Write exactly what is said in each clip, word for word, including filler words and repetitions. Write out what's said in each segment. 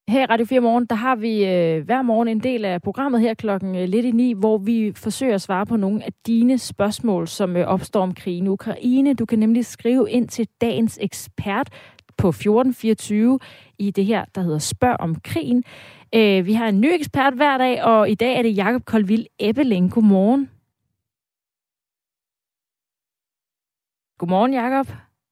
Her i Radio fire Morgen, der har vi øh, hver morgen en del af programmet her klokken øh, lidt i ni, hvor vi forsøger at svare på nogle af dine spørgsmål, som øh, opstår om krigen i Ukraine. Du kan nemlig skrive ind til dagens ekspert på fjorten fireogtyve i det her, der hedder Spørg om krigen. Øh, vi har en ny ekspert hver dag, og i dag er det Jakob Koldvild Ebeling. Godmorgen. Godmorgen, Jakob.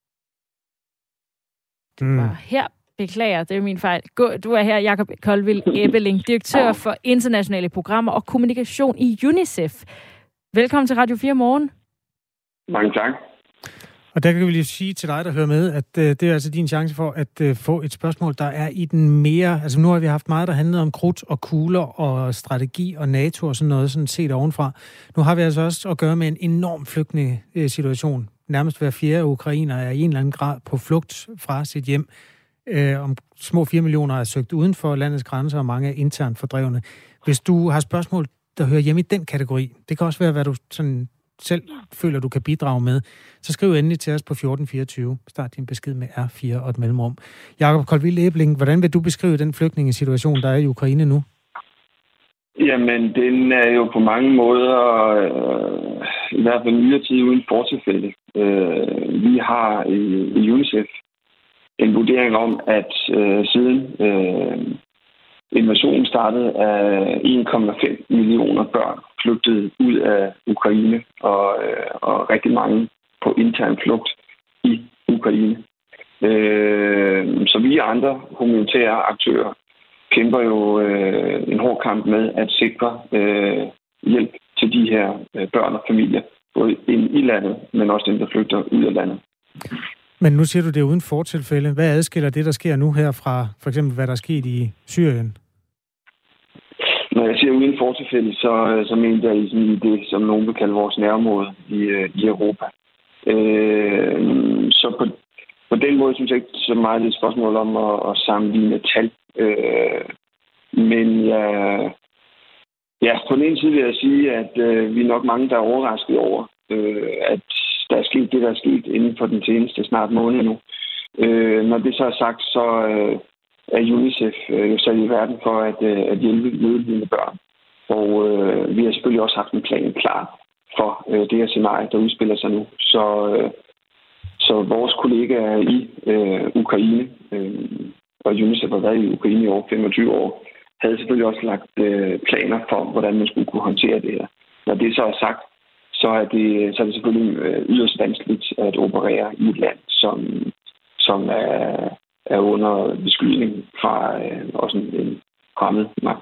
Du Mm. var her. Beklager, det er min fejl. Du er her, Jakob Koldvild Ebeling, direktør for internationale programmer og kommunikation i UNICEF. Velkommen til Radio fire Morgen. Mange tak. Og der kan vi lige sige til dig, der hører med, at øh, det er altså din chance for at øh, få et spørgsmål, der er i den mere... Altså nu har vi haft meget, der handlede om krudt og kugler og strategi og NATO og sådan noget, sådan set ovenfra. Nu har vi altså også at gøre med en enorm flygtningesituation. Nærmest hver fjerde ukrainer er i en eller anden grad på flugt fra sit hjem. Øh, om små fire millioner er søgt uden for landets grænser, og mange er internt fordrevne. Hvis du har spørgsmål, der hører hjemme i den kategori, det kan også være, hvad du sådan selv føler, du kan bidrage med, så skriv endelig til os på fjorten fireogtyve. Start din besked med R fire og et mellemrum. Jakob Koldvild Ebeling, hvordan vil du beskrive den flygtningesituation, der er i Ukraine nu? Jamen, den er jo på mange måder, øh, i hvert fald nyere tid uden fortilfælde. Øh, vi har i, i UNICEF en vurdering om, at øh, siden øh, invasionen startede, er en komma fem millioner børn flygtet ud af Ukraine, og, øh, og rigtig mange på intern flugt i Ukraine. Øh, så vi og andre humanitære aktører kæmper jo øh, en hård kamp med at sikre øh, hjælp til de her øh, børn og familier, både ind i landet, men også dem, der flygter ud af landet. Men nu siger du, det er uden fortilfælde. Hvad adskiller det, der sker nu her fra for eksempel, hvad der er sket i Syrien? Når jeg siger uden fortilfælde, så, så mener jeg i det, som nogen vil kalde vores nærområde i, i Europa. Øh, så på, på den måde synes jeg ikke så meget, det er et spørgsmål om at, at sammenligne tal. Øh, men ja, ja, på den ene side vil jeg sige, at øh, vi er nok mange, der er overrasket over, øh, at der er sket det, der er sket inden for den seneste snart måned nu. Øh, når det så er sagt, så øh, er UNICEF øh, sat i verden for at, øh, at hjælpe nødlidende børn. Og øh, vi har selvfølgelig også haft en plan klar for øh, det her scenarie, der udspiller sig nu. Så, øh, så vores kollegaer i øh, Ukraine, øh, og UNICEF har været i Ukraine i over femogtyve år, havde selvfølgelig også lagt øh, planer for, hvordan man skulle kunne håndtere det her. Når det så er sagt, så er det, så er det selvfølgelig yderst vanskeligt at operere i et land, som, som er, er under beskydning fra øh, også en, en fremmed magt.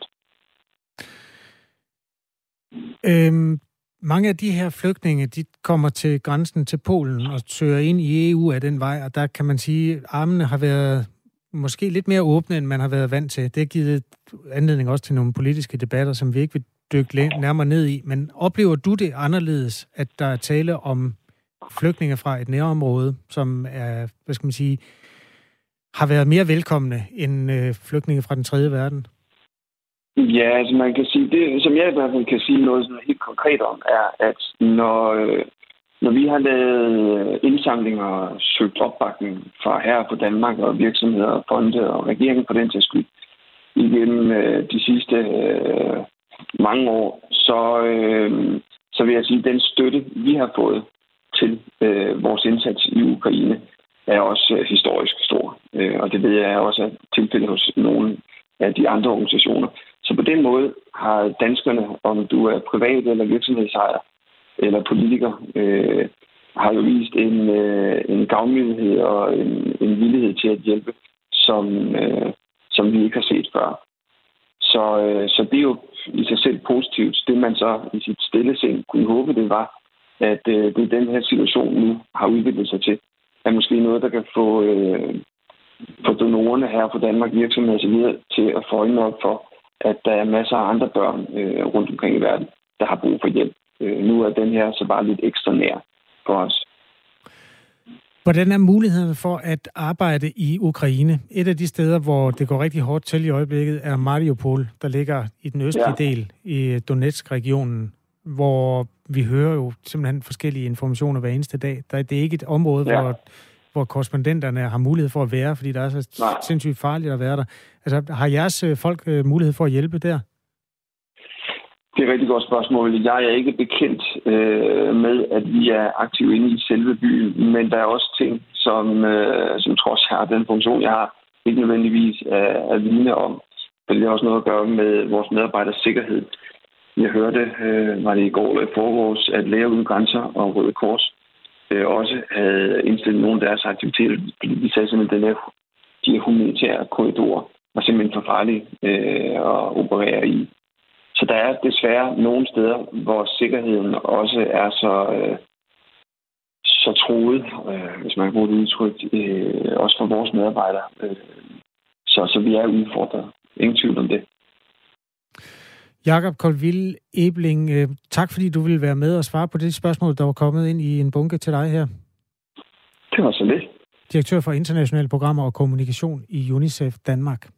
Øhm, mange af de her flygtninge, de kommer til grænsen til Polen og søger ind i E U af den vej, og der kan man sige, at armene har været måske lidt mere åbne, end man har været vant til. Det har givet anledning også til nogle politiske debatter, som vi ikke vil dykke nærmere ned i. Men oplever du det anderledes, at der er tale om flygtninge fra et nærområde, som er, hvad skal man sige, har været mere velkomne end øh, flygtninge fra den tredje verden? Ja, altså man kan sige, det som jeg i hvert fald kan sige noget sådan helt konkret om, er, at når, øh, når vi har lavet indsamlinger og søgt opbakning fra her på Danmark og virksomheder, fonde og regeringen på den til skyld, igennem øh, de sidste øh, mange år, så, øh, så vil jeg sige, at den støtte, vi har fået til øh, vores indsats i Ukraine, er også øh, historisk stor. Øh, og det ved jeg også er tilfældet hos nogle af de andre organisationer. Så på den måde har danskerne, om du er privat eller virksomhedsejer eller politiker, øh, har jo vist en, øh, en gavmildhed og en, en villighed til at hjælpe, som, øh, som vi ikke har set før. Så, øh, så det er jo i sig selv positivt. Det man så i sit stille sind kunne håbe, det var, at øh, det den her situation nu har udviklet sig til, er måske noget, der kan få, øh, få donorerne her på Danmark, virksomheder og så videre, til at få øjnene op for, at der er masser af andre børn øh, rundt omkring i verden, der har brug for hjælp. Øh, nu er den her så bare lidt ekstra nær for os. Hvordan er mulighederne for at arbejde i Ukraine? Et af de steder, hvor det går rigtig hårdt til i øjeblikket, er Mariupol, der ligger i den østlige ja. del i Donetsk-regionen, hvor vi hører jo simpelthen forskellige informationer hver eneste dag. Det er ikke et område, ja. hvor, hvor korrespondenterne har mulighed for at være, fordi der er så Nej. sindssygt farligt at være der. Altså, har jeres folk øh, mulighed for at hjælpe der? Det er et rigtig godt spørgsmål. Jeg er ikke bekendt øh, med, at vi er aktive inde i selve byen, men der er også ting, som, øh, som trods har den funktion, jeg har, ikke nødvendigvis er, er vidne om. For det har også noget at gøre med vores medarbejders sikkerhed. Jeg hørte, øh, var det i går eller i forgårs, at Læger Uden Grænser og Røde Kors øh, også havde indstillet nogle af deres aktiviteter, fordi de sagde simpelthen, at de her humanitære korridorer var simpelthen for farlige øh, at operere i. Så der er desværre nogle steder, hvor sikkerheden også er så, øh, så truet, øh, hvis man kan bruge det udtryk, øh, også for vores medarbejdere. Øh, så, så vi er udfordret. Ingen tvivl om det. Jakob Koldvilde Ebling, øh, tak fordi du ville være med og svare på det spørgsmål, der var kommet ind i en bunke til dig her. Det var så lidt. Direktør for internationale programmer og kommunikation i UNICEF Danmark.